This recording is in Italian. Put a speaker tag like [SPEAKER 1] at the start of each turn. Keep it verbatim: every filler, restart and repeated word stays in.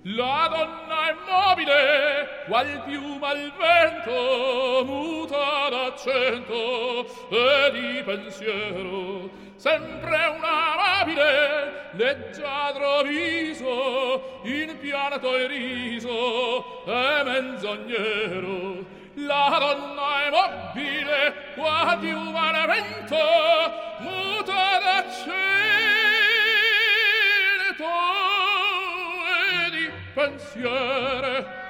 [SPEAKER 1] La donna è mobile, qual piuma al vento, muta d'accento e di pensiero. Sempre un amabile, leggiadro viso, in pianto e riso, e menzognero. La donna è mobile, qual piuma al vento, muta d'accento, pensiere